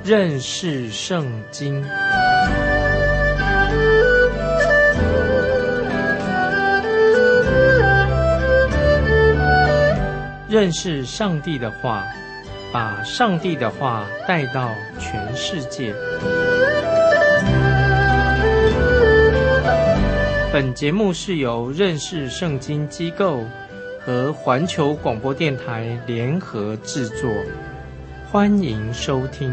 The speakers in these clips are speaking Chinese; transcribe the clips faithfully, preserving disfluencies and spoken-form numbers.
认识圣经。认识上帝的话，把上帝的话带到全世界。本节目是由认识圣经机构和环球广播电台联合制作，欢迎收听。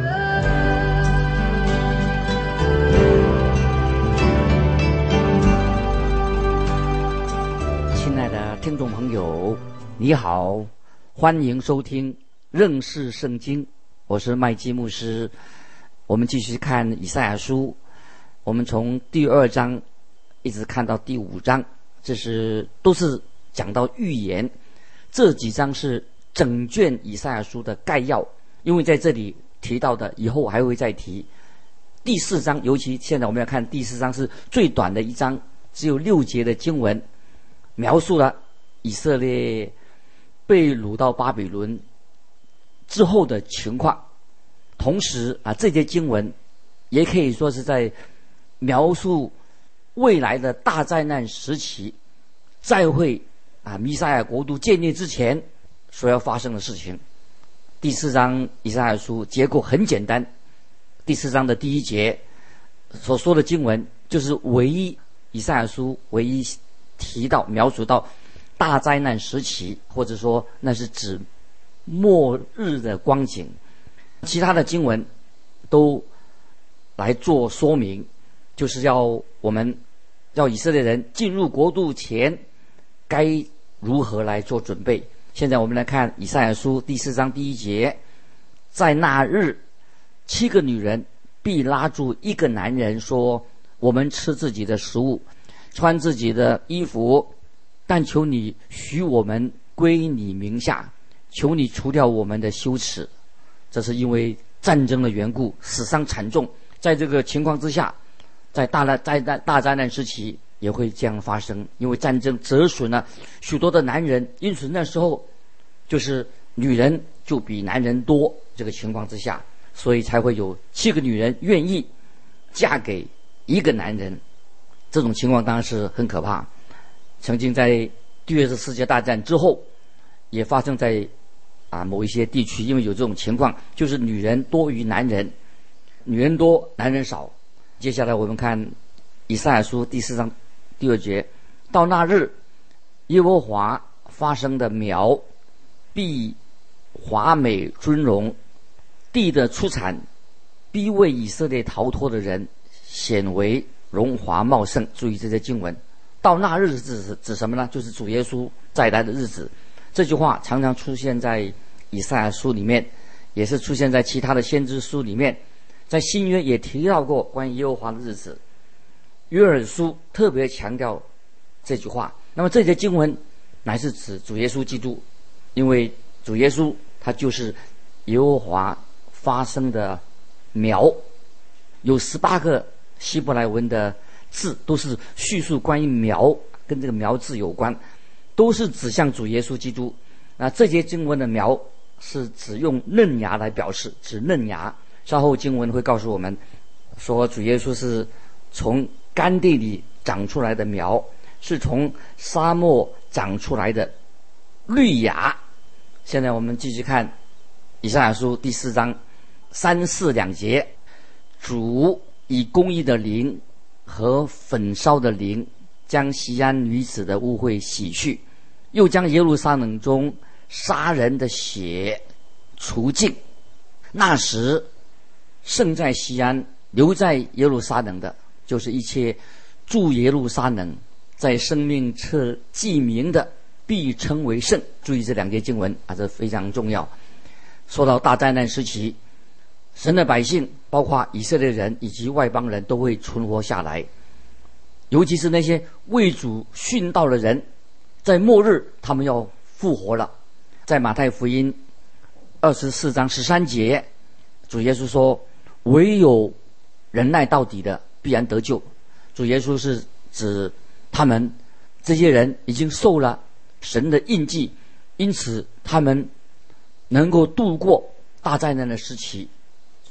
亲爱的听众朋友，你好，欢迎收听认识圣经，我是麦基牧师。我们继续看以赛亚书，我们从第二章一直看到第五章，这是都是讲到预言。这几章是整卷以赛亚书的概要，因为在这里提到的以后还会再提。第四章，尤其现在我们要看第四章，是最短的一章，只有六节的经文，描述了以色列被掳到巴比伦之后的情况。同时啊，这些经文也可以说是在描述未来的大灾难时期，再会啊弥赛亚国度建立之前所要发生的事情。第四章以赛亚书结构很简单，第四章的第一节所说的经文就是唯一以赛亚书唯一提到描述到大灾难时期，或者说那是指末日的光景。其他的经文都来做说明，就是要我们要以色列人进入国度前该如何来做准备。现在我们来看以赛亚书第四章第一节，在那日，七个女人必拉住一个男人说，我们吃自己的食物，穿自己的衣服，但求你许我们归你名下，求你除掉我们的羞耻。这是因为战争的缘故，死伤惨重。在这个情况之下，在大灾大灾大灾难时期也会这样发生，因为战争折损了许多的男人，因此那时候就是女人就比男人多，这个情况之下，所以才会有七个女人愿意嫁给一个男人。这种情况当然是很可怕，曾经在第二次世界大战之后也发生在啊某一些地区，因为有这种情况，就是女人多于男人，女人多男人少。接下来我们看以赛亚书第四章第二节，到那日，耶和华发生的苗必华美尊荣，地的出产必为以色列逃脱的人显为荣华茂盛。注意这些经文，到那日指指什么呢？就是主耶稣再来的日子。这句话常常出现在以赛亚书里面，也是出现在其他的先知书里面，在新约也提到过关于耶和华的日子。约珥书特别强调这句话。那么这些经文乃是指主耶稣基督，因为主耶稣他就是耶和华发生的苗。有十八个希伯来文的字都是叙述关于苗，跟这个苗字有关，都是指向主耶稣基督。那这些经文的苗是只用嫩芽来表示，指嫩芽。稍后经文会告诉我们说，主耶稣是从干地里长出来的苗，是从沙漠长出来的绿芽。现在我们继续看以赛亚书第四章三四两节，主以公义的灵和焚烧的灵将锡安女子的污秽洗去，又将耶路撒冷中杀人的血除尽。那时剩在锡安留在耶路撒冷的，就是一切住耶路撒冷在生命册记名的，必称为圣。注意这两节经文啊，这非常重要。说到大灾难时期，神的百姓包括以色列人以及外邦人都会存活下来，尤其是那些为主殉道的人，在末日他们要复活了。在马太福音二十四章十三节，主耶稣说，唯有忍耐到底的必然得救。主耶稣是指他们这些人已经受了神的印记，因此他们能够度过大灾难的时期。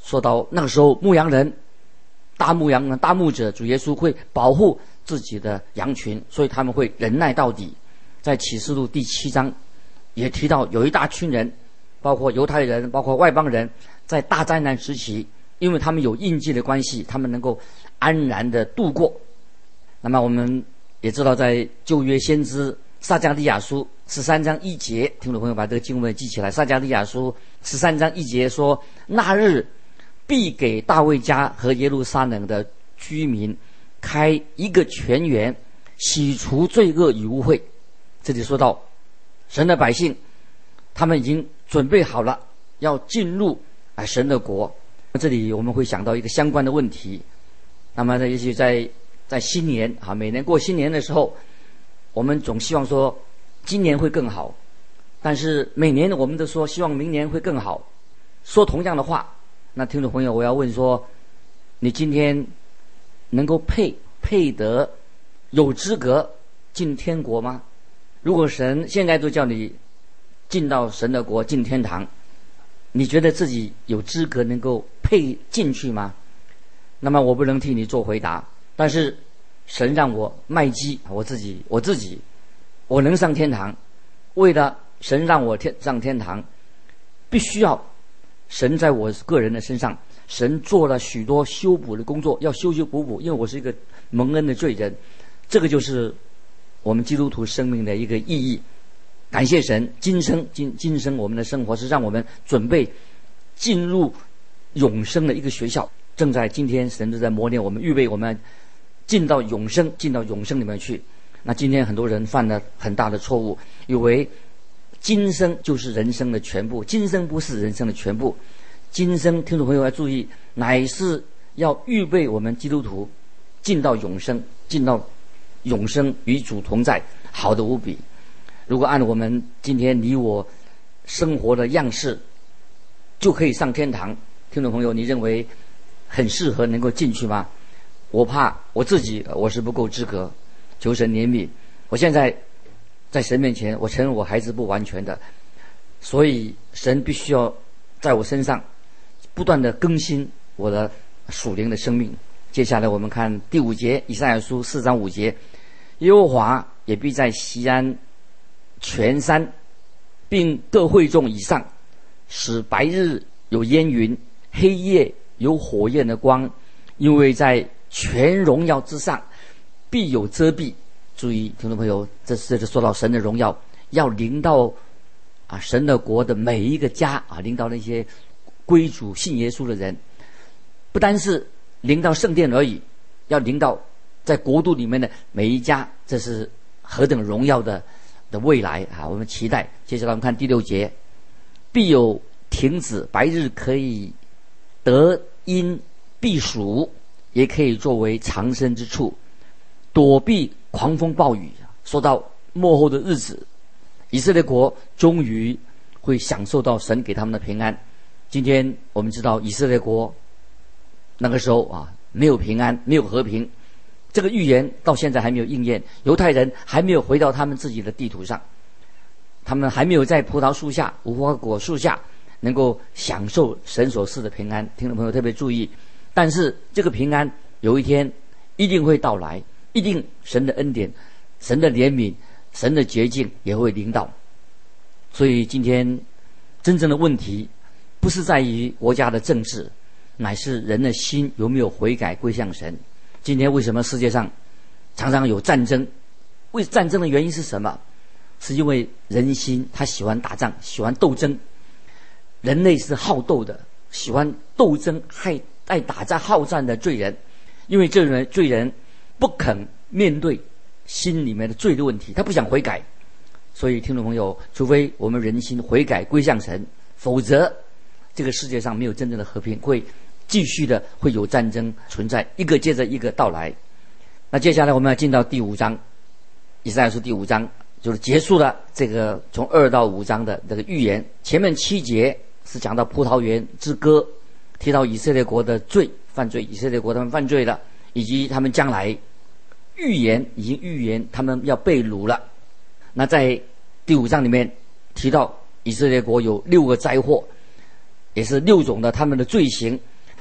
说到那个时候，牧羊人、大牧羊人、大牧者主耶稣会保护自己的羊群，所以他们会忍耐到底。在启示录第七章也提到，有一大群人，包括犹太人，包括外邦人，在大灾难时期，因为他们有印记的关系，他们能够安然的度过。那么我们也知道，在旧约先知撒迦利亚书十三章一节，听众朋友把这个经文记起来。撒迦利亚书十三章一节说：那日必给大卫家和耶路撒冷的居民开一个泉源，洗除罪恶与污秽。这里说到神的百姓，他们已经准备好了要进入啊神的国。这里我们会想到一个相关的问题。那么呢，也许在在新年啊，每年过新年的时候，我们总希望说今年会更好，但是每年我们都说希望明年会更好，说同样的话。那听众朋友，我要问说，你今天能够配配得有资格进天国吗？如果神现在都叫你进到神的国，进天堂，你觉得自己有资格能够配进去吗？那么我不能替你做回答，但是神让我麦基，我自己我自己我能上天堂，为了神让我天上天堂，必须要神在我个人的身上，神做了许多修补的工作，要修修补补，因为我是一个蒙恩的罪人。这个就是我们基督徒生命的一个意义。感谢神，今生今今生我们的生活是让我们准备进入永生的一个学校，正在今天神都在磨练我们，预备我们进到永生，进到永生里面去。那今天很多人犯了很大的错误，以为今生就是人生的全部，今生不是人生的全部。今生听众朋友要注意，乃是要预备我们基督徒进到永生，进到永生与主同在，好的无比。如果按我们今天你我生活的样式就可以上天堂，听众朋友，你认为很适合能够进去吗？我怕我自己我是不够资格，求神怜悯。我现在在神面前，我承认我还是不完全的，所以神必须要在我身上不断的更新我的属灵的生命。接下来我们看第五节，以赛亚书四章五节，耶和华也必在锡安全山并各会众以上，使白日有烟云，黑夜有火焰的光，因为在全荣耀之上必有遮蔽。注意听众朋友，这是说到神的荣耀要临到啊神的国的每一个家啊，临到那些归主信耶稣的人，不单是临到圣殿而已，要临到在国度里面的每一家，这是何等荣耀的的未来啊！我们期待。接下来我们看第六节，必有亭子，白日可以得阴避暑，也可以作为藏身之处，躲避狂风暴雨。说到末后的日子，以色列国终于会享受到神给他们的平安。今天我们知道以色列国那个时候啊，没有平安，没有和平，这个预言到现在还没有应验。犹太人还没有回到他们自己的地图上，他们还没有在葡萄树下、无花果树下能够享受神所赐的平安。听众朋友特别注意，但是这个平安有一天一定会到来，一定神的恩典、神的怜悯、神的洁净也会临到。所以今天真正的问题不是在于国家的政治，乃是人的心有没有悔改归向神。今天为什么世界上常常有战争？为战争的原因是什么？是因为人心他喜欢打仗，喜欢斗争。人类是好斗的，喜欢斗争，害爱打仗好战的罪人。因为这人罪人不肯面对心里面的罪的问题，他不想悔改。所以听众朋友，除非我们人心悔改归向神，否则这个世界上没有真正的和平，会继续的会有战争存在，一个接着一个到来。那接下来我们要进到第五章，以赛亚书第五章就是结束了这个从二到五章的这个预言。前面七节是讲到葡萄园之歌，提到以色列国的罪犯罪，以色列国他们犯罪了，以及他们将来预言已经预言他们要被掳了。那在第五章里面提到以色列国有六个灾祸，也是六种的他们的罪行，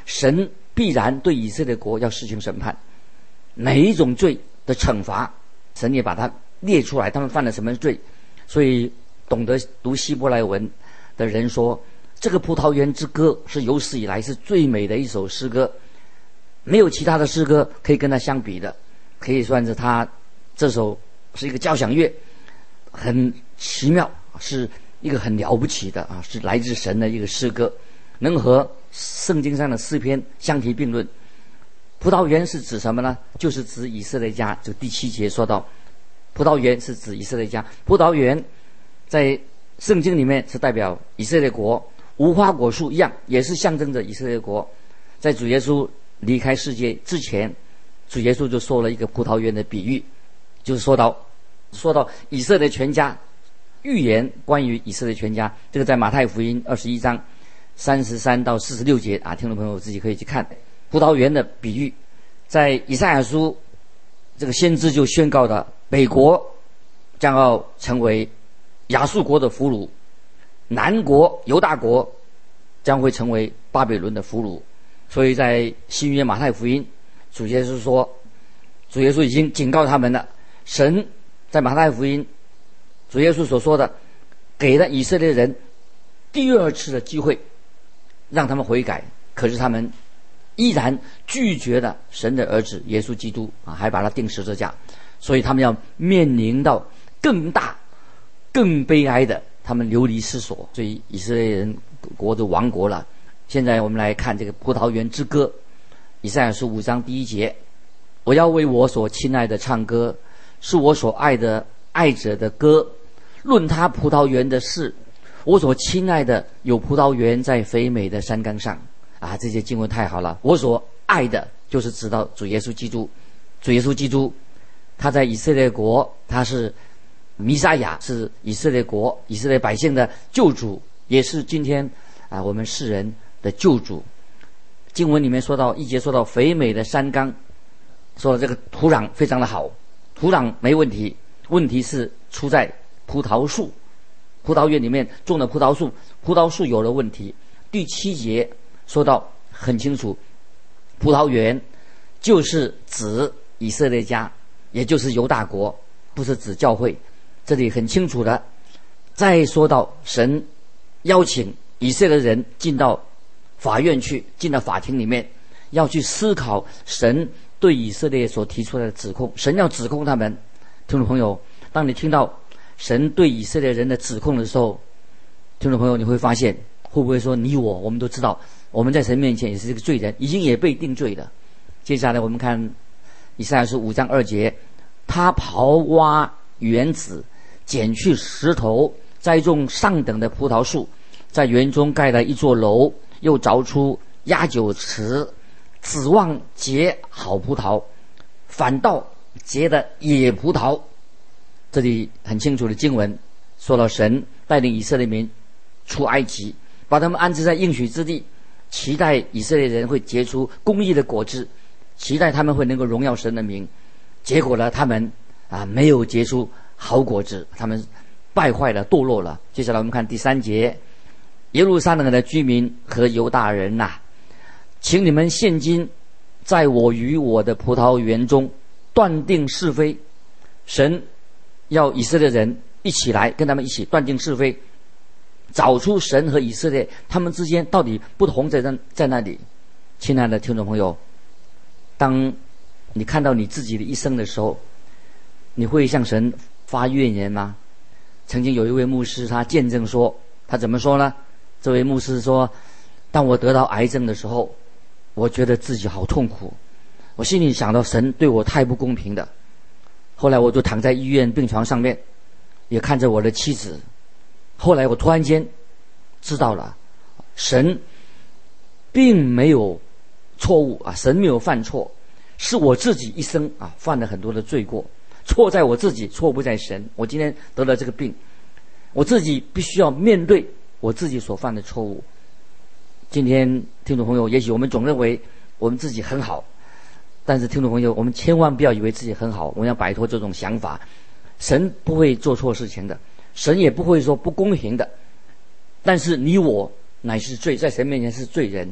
神必然对以色列国要施行审判，每一种罪的惩罚，神也把它列出来，他们犯了什么罪。所以懂得读希伯来文的人说，这个葡萄园之歌是有史以来是最美的一首诗歌，没有其他的诗歌可以跟它相比的，可以算是他这首是一个交响乐，很奇妙，是一个很了不起的啊，是来自神的一个诗歌，能和圣经上的诗篇相提并论。葡萄园是指什么呢？就是指以色列家。这个第七节说到，葡萄园是指以色列家。葡萄园在圣经里面是代表以色列国，无花果树一样，也是象征着以色列国。在主耶稣离开世界之前，主耶稣就说了一个葡萄园的比喻，就是说到说到以色列全家，预言关于以色列全家。这个在马太福音二十一章三十三到四十六节啊，听众朋友自己可以去看葡萄园的比喻。在以赛亚书，这个先知就宣告的，北国将要成为亚述国的俘虏，南国犹大国将会成为巴比伦的俘虏。所以在新约马太福音，主耶稣说，主耶稣已经警告他们了。神在马太福音，主耶稣所说的，给了以色列人第二次的机会，让他们悔改，可是他们依然拒绝了神的儿子耶稣基督啊，还把他钉十字架。所以他们要面临到更大更悲哀的，他们流离失所，所以以色列人国就亡国了。现在我们来看这个葡萄园之歌，以赛亚书五章第一节，我要为我所亲爱的唱歌，是我所爱的爱者的歌，论他葡萄园的事，我所亲爱的有葡萄园在肥美的山冈上啊。这些经文太好了，我所爱的就是指到主耶稣基督。主耶稣基督他在以色列国，他是弥赛亚，是以色列国以色列百姓的救主，也是今天啊我们世人的救主。经文里面说到一节，说到肥美的山冈，说这个土壤非常的好，土壤没问题，问题是出在葡萄树，葡萄园里面种的葡萄树，葡萄树有了问题。第七节说到很清楚，葡萄园就是指以色列家，也就是犹大国，不是指教会，这里很清楚的。再说到神邀请以色列人进到法院去，进到法庭里面，要去思考神对以色列所提出来的指控，神要指控他们。听众朋友，当你听到神对以色列人的指控的时候，听众朋友你会发现，会不会说你我我们都知道，我们在神面前也是这个罪人，已经也被定罪了。接下来我们看以赛亚书五章二节，他刨挖园子，剪去石头，栽种上等的葡萄树，在园中盖了一座楼，又凿出压酒池，指望结好葡萄，反倒结的野葡萄。这里很清楚的经文说到，神带领以色列民出埃及，把他们安置在应许之地，期待以色列人会结出公义的果子，期待他们会能够荣耀神的名。结果呢，他们啊没有结出好果子，他们败坏了，堕落了。接下来我们看第三节，耶路撒冷的居民和犹大人呐、啊，请你们现今在我与我的葡萄园中断定是非。神要以色列人一起来跟他们一起断定是非，找出神和以色列他们之间到底不同在在在那里。亲爱的听众朋友，当你看到你自己的一生的时候，你会向神发怨言吗？曾经有一位牧师，他见证说，他怎么说呢？这位牧师说，当我得到癌症的时候，我觉得自己好痛苦，我心里想到神对我太不公平的。后来我就躺在医院病床上面，也看着我的妻子。后来我突然间知道了，神并没有错误啊，神没有犯错，是我自己一生啊犯了很多的罪过，错在我自己，错不在神。我今天得了这个病，我自己必须要面对我自己所犯的错误。今天听众朋友，也许我们总认为我们自己很好，但是听众朋友，我们千万不要以为自己很好，我们要摆脱这种想法。神不会做错事情的，神也不会说不公平的，但是你我乃是罪，在神面前是罪人。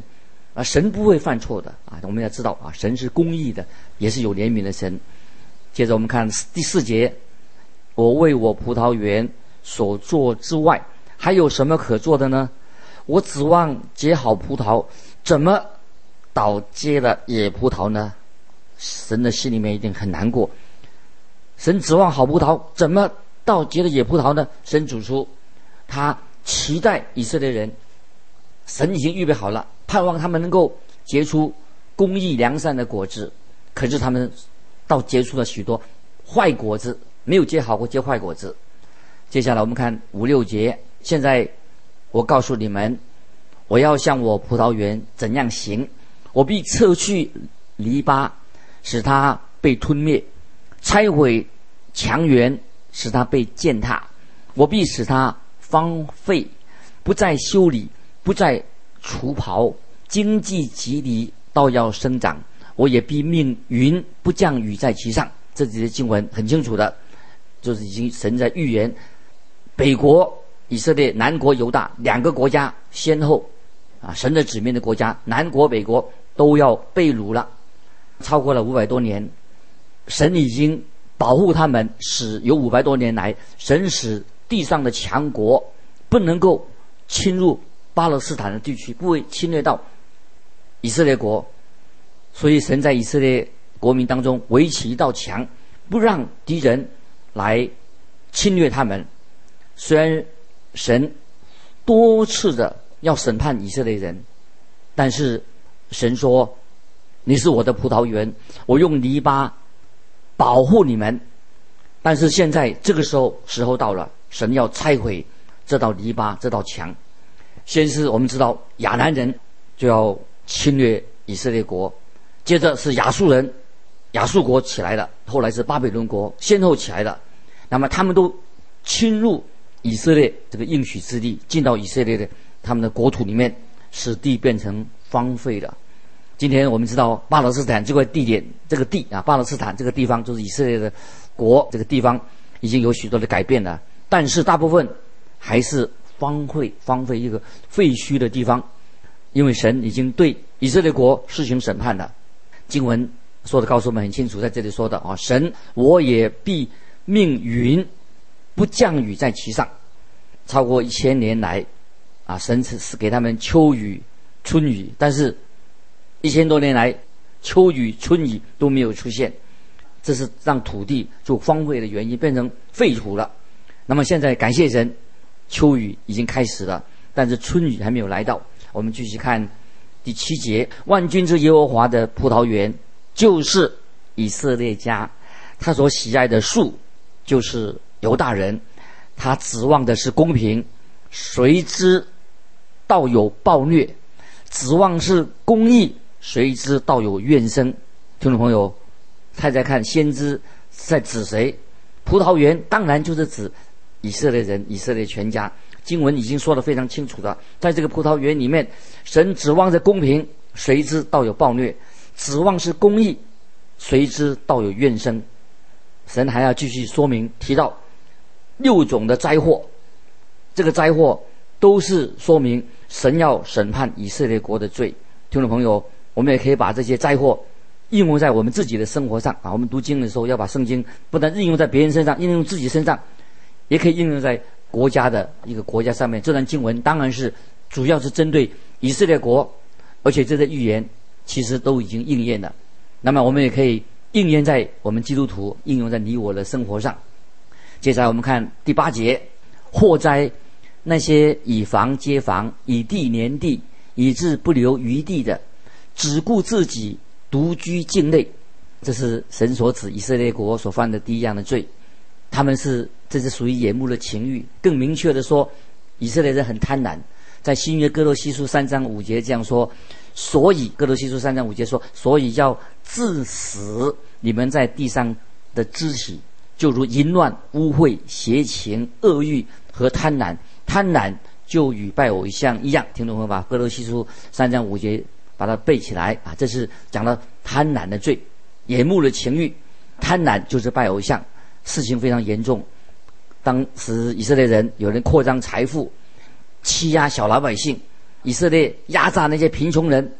啊，神不会犯错的啊！我们要知道啊，神是公义的，也是有怜悯的神。接着我们看第四节，我为我葡萄园所做之外，还有什么可做的呢？我指望结好葡萄，怎么倒结了野葡萄呢？神的心里面一定很难过。神指望好葡萄，怎么倒结了野葡萄呢？神主出，他期待以色列人，神已经预备好了，盼望他们能够结出公义良善的果子，可是他们倒结出了许多坏果子，没有结好过，结坏果子。接下来我们看五六节，现在我告诉你们，我要向我葡萄园怎样行，我必撤去篱笆，使它被吞灭，拆毁墙垣，使它被践踏，我必使它荒废，不再修理，不再除刨，经济极离，倒要生长，我也必命云不降雨在其上。这里的经文很清楚的，就是已经神在预言北国以色列、南国犹大两个国家先后啊，神的子民的国家，南国北国都要被掳了，超过了五百多年。神已经保护他们，使有五百多年来，神使地上的强国不能够侵入巴勒斯坦的地区，不会侵略到以色列国。所以神在以色列国民当中围起一道墙，不让敌人来侵略他们。虽然神多次的要审判以色列人，但是神说，你是我的葡萄园，我用篱笆保护你们。但是现在这个时候时候到了，神要拆毁这道篱笆，这道墙。先是我们知道亚兰人就要侵略以色列国，接着是亚述人，亚述国起来了，后来是巴比伦国先后起来了。那么他们都侵入以色列这个应许之地，进到以色列的他们的国土里面，使地变成荒废了。今天我们知道巴勒斯坦这块地点，这个地啊，巴勒斯坦这个地方就是以色列的国，这个地方已经有许多的改变了，但是大部分还是荒废荒废一个废墟的地方，因为神已经对以色列国施行审判了。经文说的告诉我们很清楚，在这里说的啊，神我也必命云不降雨在其上。超过一千年来啊，神是给他们秋雨春雨，但是一千多年来秋雨春雨都没有出现，这是让土地就荒废的原因，变成废土了。那么现在感谢神，秋雨已经开始了，但是春雨还没有来到。我们继续看第七节，万军之耶和华的葡萄园就是以色列家，他所喜爱的树就是犹大人，他指望的是公平，谁知道有暴虐；指望是公义，谁知道有怨声。听众朋友，猜猜看，先知在指谁？葡萄园当然就是指以色列人，以色列全家。经文已经说得非常清楚了，在这个葡萄园里面，神指望着公平，谁知道有暴虐；指望是公义，谁知道有怨声。神还要继续说明，提到六种的灾祸，这个灾祸都是说明神要审判以色列国的罪。听众朋友，我们也可以把这些灾祸应用在我们自己的生活上啊。我们读经的时候要把圣经不但应用在别人身上，应用自己身上，也可以应用在国家的一个国家上面。这段经文当然是主要是针对以色列国，而且这些预言其实都已经应验了。那么我们也可以应验在我们基督徒，应用在你我的生活上。接下来我们看第八节，祸灾那些以房接房，以地连地，以致不留余地的，只顾自己，独居境内。这是神所指以色列国所犯的第一样的罪。他们是这是属于眼目的情欲。更明确的说，以色列人很贪婪。在新约哥罗西书三章五节这样说，所以哥罗西书三章五节说，所以要致死你们在地上的肢体，就如淫乱、污秽、邪情、恶欲和贪婪。贪婪就与拜偶像一样。听懂吗？把哥罗西书三章五节把它背起来啊！这是讲了贪婪的罪，眼目的情欲，贪婪就是拜偶像。事情非常严重，当时以色列人有人扩张财富，欺压小老百姓，以色列压榨那些贫穷人，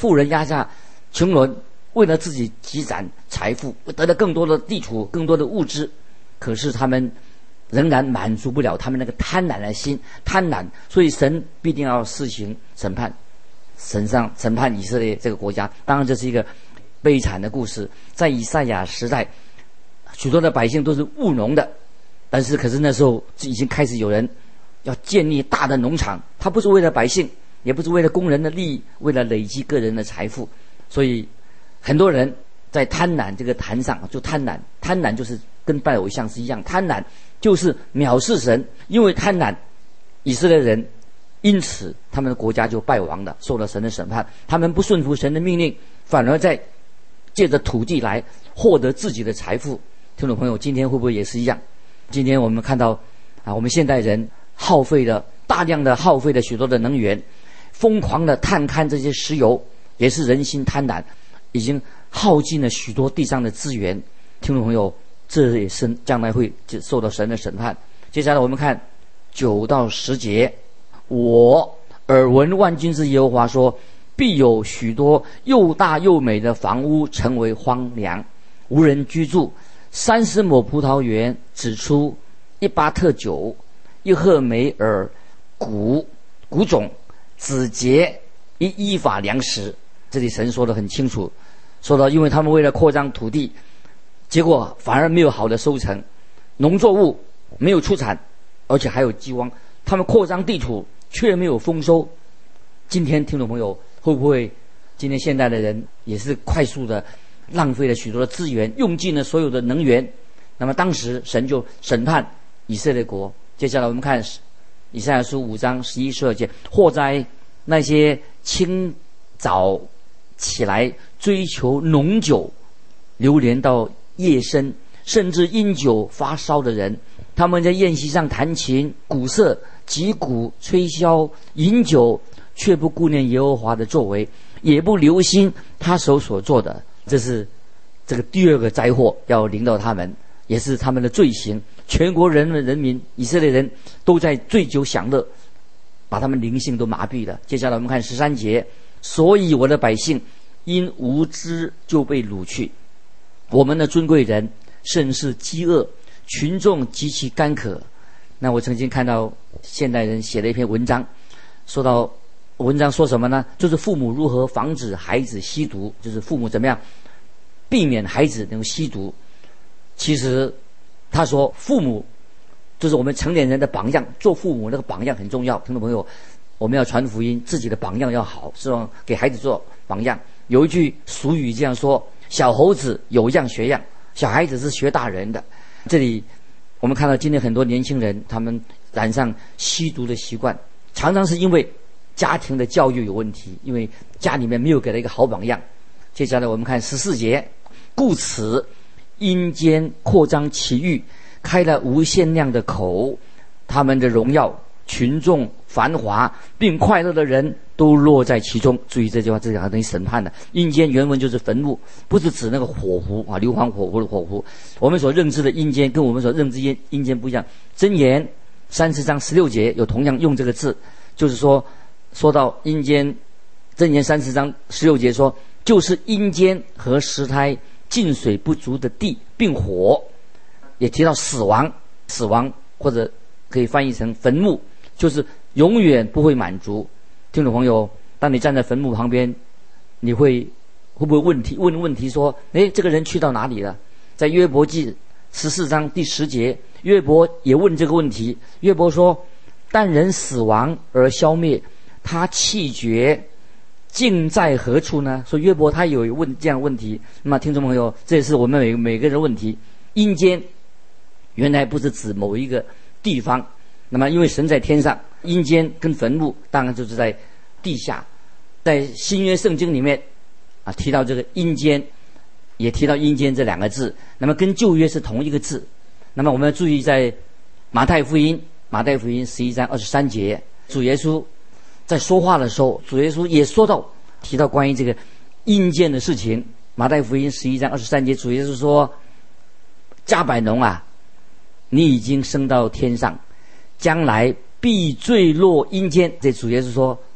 富人压下穷人，为了自己积攒财富，得到更多的地土、更多的物质，可是他们仍然满足不了他们那个贪婪的心，贪婪，所以神必定要施行审判，神上审判以色列这个国家。当然这是一个悲惨的故事，在以赛亚时代，许多的百姓都是务农的，但是可是那时候已经开始有人要建立大的农场，他不是为了百姓，也不是为了工人的利益，为了累积个人的财富，所以很多人在贪婪这个坛上就贪婪，贪婪就是跟拜偶像是一样，贪婪就是藐视神，因为贪婪，以色列人因此他们的国家就败亡了，受了神的审判。他们不顺服神的命令，反而在借着土地来获得自己的财富。听众朋友，今天会不会也是一样？今天我们看到啊，我们现代人耗费了大量的耗费了许多的能源，疯狂的探勘这些石油，也是人心贪婪，已经耗尽了许多地上的资源。听众朋友，这也是将来会受到神的审判。接下来我们看九到十节，我耳闻万军之耶和华说，必有许多又大又美的房屋成为荒凉，无人居住。三十亩葡萄园只出一巴特酒，一赫梅尔谷谷种，只结一依法粮食。这里神说得很清楚，说到因为他们为了扩张土地，结果反而没有好的收成，农作物没有出产，而且还有饥荒。他们扩张地土却没有丰收。今天听众朋友，会不会今天现代的人也是快速的浪费了许多的资源，用尽了所有的能源？那么当时神就审判以色列国。接下来我们看以赛亚书五章十一十二节，祸哉那些清早起来追求浓酒，流连到夜深，甚至因酒发烧的人，他们在宴席上弹琴鼓瑟，击鼓吹箫，饮酒，却不顾念耶和华的作为，也不留心他手所做的。这是这个第二个灾祸要临到他们，也是他们的罪行。全国人们人民以色列人都在醉酒享乐，把他们灵性都麻痹了。接下来我们看十三节，所以我的百姓因无知就被掳去，我们的尊贵人甚是饥饿，群众极其干渴。那我曾经看到现代人写了一篇文章，说到文章说什么呢？就是父母如何防止孩子吸毒，就是父母怎么样避免孩子能够吸毒。其实他说父母就是我们成年人的榜样，做父母那个榜样很重要。听众朋友，我们要传福音，自己的榜样要好，是吧？给孩子做榜样。有一句俗语这样说，小猴子有样学样，小孩子是学大人的。这里我们看到今天很多年轻人他们染上吸毒的习惯，常常是因为家庭的教育有问题，因为家里面没有给他一个好榜样。接下来我们看十四节，故此阴间扩张其域，开了无限量的口，他们的荣耀群众繁华并快乐的人都落在其中。注意这句话，这句话等于审判的。阴间原文就是坟墓，不是指那个火湖啊，硫磺火湖的火湖。我们所认知的阴间跟我们所认知的阴间不一样。箴言三十章十六节有同样用这个字，就是说说到阴间，箴言三十章十六节说，就是阴间和石胎进水不足的地，并火。也提到死亡，死亡或者可以翻译成坟墓，就是永远不会满足。听众朋友，当你站在坟墓旁边，你会会不会问题问问题说，诶，这个人去到哪里了？在约伯记十四章第十节，约伯也问这个问题。约伯说，但人死亡而消灭，他气绝竟在何处呢？说约伯他有问这样的问题。那么听众朋友，这也是我们每每个人的问题。阴间原来不是指某一个地方，那么因为神在天上，阴间跟坟墓当然就是在地下。在新约圣经里面啊，提到这个阴间，也提到阴间这两个字，那么跟旧约是同一个字。那么我们要注意，在马太福音马太福音十一章二十三节，主耶稣在说话的时候，主耶稣也说到提到关于这个阴间的事情。马太福音十一章二十三节，主耶稣说，加百农啊，你已经升到天上，将来必坠落阴间。这主耶稣说，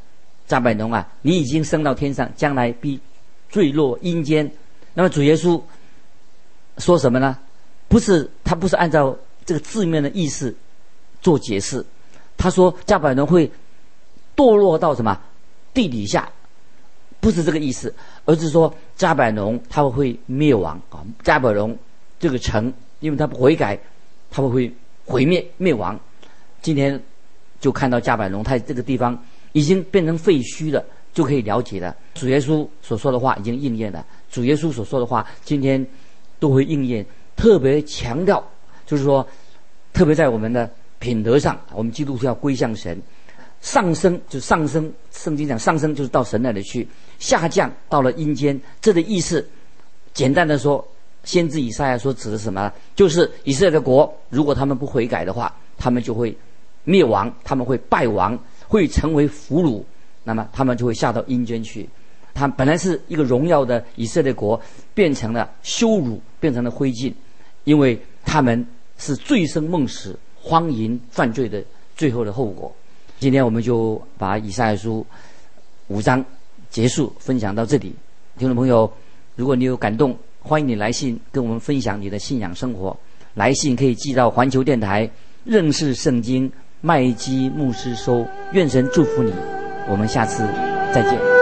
加百农啊，你已经升到天上，将来必坠落阴间。那么主耶稣说什么呢？不是，他不是按照这个字面的意思做解释。他说加百农会堕落到什么地底下，不是这个意思，而是说加百农他会灭亡啊。加百农这个城，因为他不悔改，他会毁灭灭亡。今天就看到加百农，他这个地方已经变成废墟了，就可以了解了。主耶稣所说的话已经应验了，主耶稣所说的话今天都会应验。特别强调，就是说，特别在我们的品德上，我们基督徒要归向神。上升就上升，圣经讲上升就是到神那里去，下降到了阴间。这个意思，简单的说，先知以赛亚说指的是什么呢？就是以色列的国，如果他们不悔改的话，他们就会灭亡，他们会败亡，会成为俘虏，那么他们就会下到阴间去。他本来是一个荣耀的以色列国，变成了羞辱，变成了灰烬，因为他们是醉生梦死、荒淫犯罪的最后的后果。今天我们就把以赛亚书五章结束分享到这里。听众朋友，如果你有感动，欢迎你来信跟我们分享你的信仰生活。来信可以寄到环球电台认识圣经麦基牧师收。愿神祝福你，我们下次再见。